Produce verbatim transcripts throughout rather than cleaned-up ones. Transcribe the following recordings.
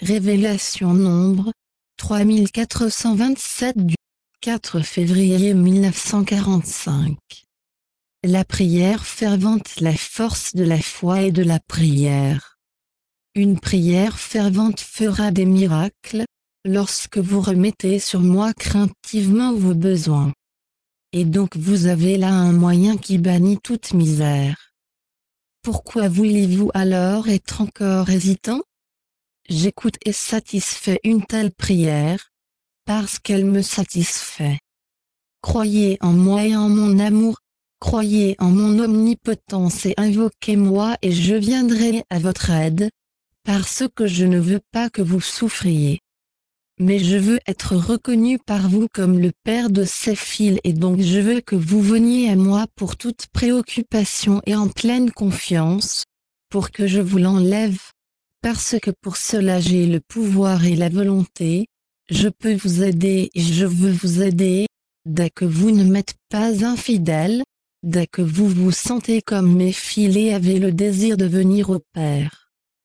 Révélation Nombre, trois mille quatre cent vingt-sept du quatre février mille neuf cent quarante-cinq. La prière fervente, la force de la foi et de la prière. Une prière fervente fera des miracles, lorsque vous remettez sur moi craintivement vos besoins. Et donc vous avez là un moyen qui bannit toute misère. Pourquoi voulez-vous alors être encore hésitant? J'écoute et satisfais une telle prière, parce qu'elle me satisfait. Croyez en moi et en mon amour, croyez en mon omnipotence et invoquez-moi et je viendrai à votre aide, parce que je ne veux pas que vous souffriez. Mais je veux être reconnu par vous comme le père de ces fils et donc je veux que vous veniez à moi pour toute préoccupation et en pleine confiance, pour que je vous l'enlève, parce que pour cela j'ai le pouvoir et la volonté, je peux vous aider et je veux vous aider, dès que vous ne m'êtes pas infidèle, dès que vous vous sentez comme mes fils et avez le désir de venir au Père.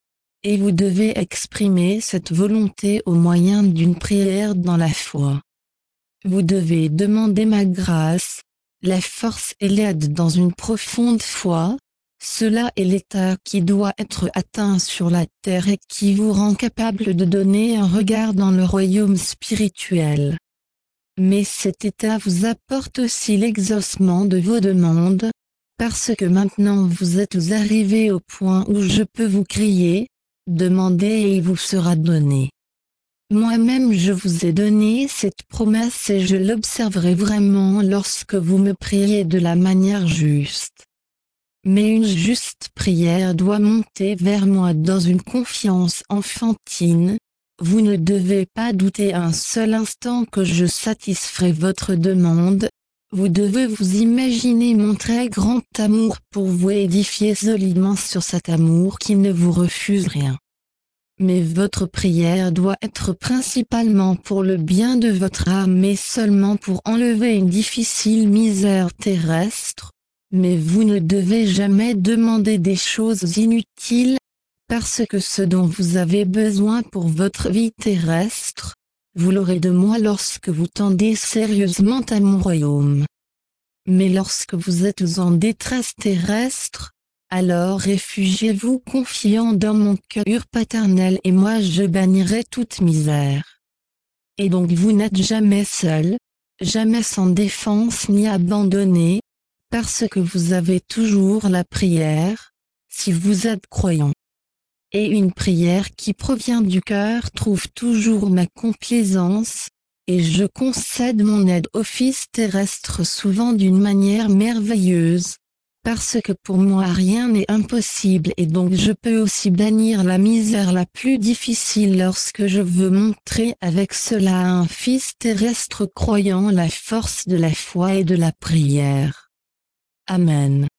Et vous devez exprimer cette volonté au moyen d'une prière dans la foi. Vous devez demander ma grâce, la force et l'aide dans une profonde foi. Cela est l'état qui doit être atteint sur la terre et qui vous rend capable de donner un regard dans le royaume spirituel. Mais cet état vous apporte aussi l'exaucement de vos demandes, parce que maintenant vous êtes arrivés au point où je peux vous crier, demandez et il vous sera donné. Moi-même je vous ai donné cette promesse et je l'observerai vraiment lorsque vous me priez de la manière juste. Mais une juste prière doit monter vers moi dans une confiance enfantine. Vous ne devez pas douter un seul instant que je satisferai votre demande. Vous devez vous imaginer mon très grand amour pour vous édifier solidement sur cet amour qui ne vous refuse rien. Mais votre prière doit être principalement pour le bien de votre âme et seulement pour enlever une difficile misère terrestre. Mais vous ne devez jamais demander des choses inutiles, parce que ce dont vous avez besoin pour votre vie terrestre, vous l'aurez de moi lorsque vous tendez sérieusement à mon royaume. Mais lorsque vous êtes en détresse terrestre, alors réfugiez-vous confiant dans mon cœur paternel et moi je bannirai toute misère. Et donc vous n'êtes jamais seul, jamais sans défense ni abandonné, parce que vous avez toujours la prière, si vous êtes croyant. Et une prière qui provient du cœur trouve toujours ma complaisance, et je concède mon aide au Fils terrestre souvent d'une manière merveilleuse, parce que pour moi rien n'est impossible et donc je peux aussi bannir la misère la plus difficile lorsque je veux montrer avec cela à un Fils terrestre croyant la force de la foi et de la prière. Amen.